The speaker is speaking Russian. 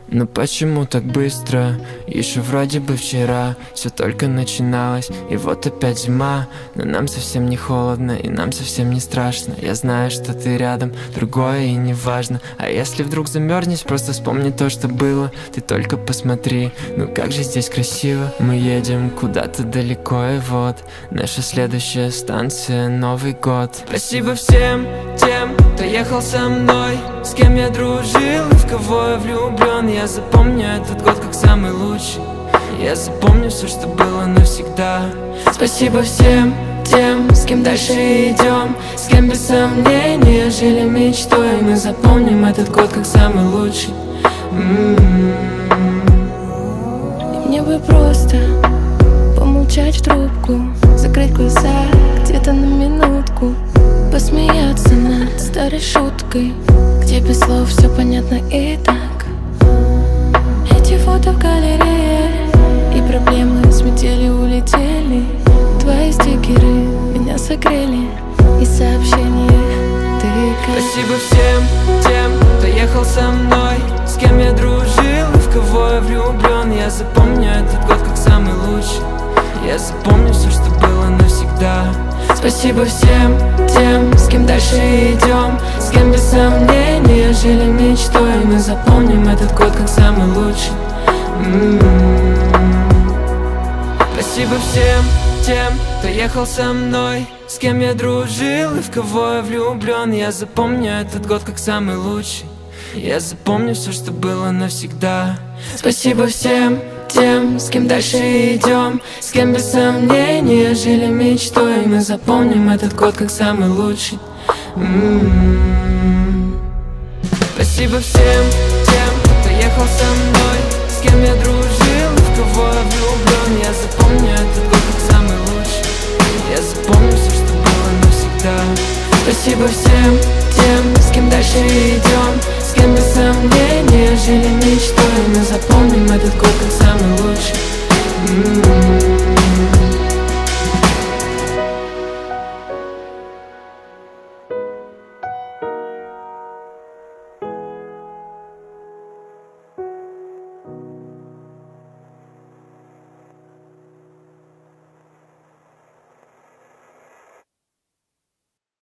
Но почему так быстро? Еще вроде бы вчера все только начиналось, и вот опять зима. Но нам совсем не холодно, и нам совсем не страшно. Я знаю, что ты рядом, другое и не важно. А если вдруг замерзнешь, просто вспомни то, что было. Ты только посмотри, ну как же здесь красиво. Мы едем куда-то далеко, и вот наша следующая станция — Новый год. Спасибо всем тем, кто ехал со мной, с кем я дружил и в кого я влюблен. Я запомню этот год как самый лучший. Я запомню все, что было навсегда. Спасибо всем тем, с кем дальше идем, с кем без сомнения жили мечтой. Мы запомним этот год как самый лучший. И мне бы просто помолчать в трубку, закрыть глаза где-то на минутку, посмеяться над старой шуткой, где без слов все понятно и так. Эти фото в галерее, и проблемы с метели улетели. Твои стикеры меня согрели, и сообщения ты как... Спасибо всем тем, кто ехал со мной, с кем я дружил и в кого я влюблен. Я запомню этот год как самый лучший. Я запомню все, что было навсегда. Спасибо всем тем, с кем дальше идем, с кем без сомнения жили мечтой. Мы запомним этот год как самый лучший. Спасибо всем тем, кто ехал со мной, с кем я дружил и в кого я влюблен. Я запомню этот год как самый лучший. Я запомню все, что было навсегда. Спасибо всем тем, с кем дальше идем, с кем без сомнения жили мечтой. Мы запомним этот год как самый лучший. Спасибо всем тем, кто ехал со мной, с кем я дружил и в кого я влюблен. Я запомню этот год как самый лучший. Я запомню все, что было навсегда. Спасибо всем тем, с кем дальше идем, с кем без сомнения жили мечтой. Мы запомним этот год как самый лучший.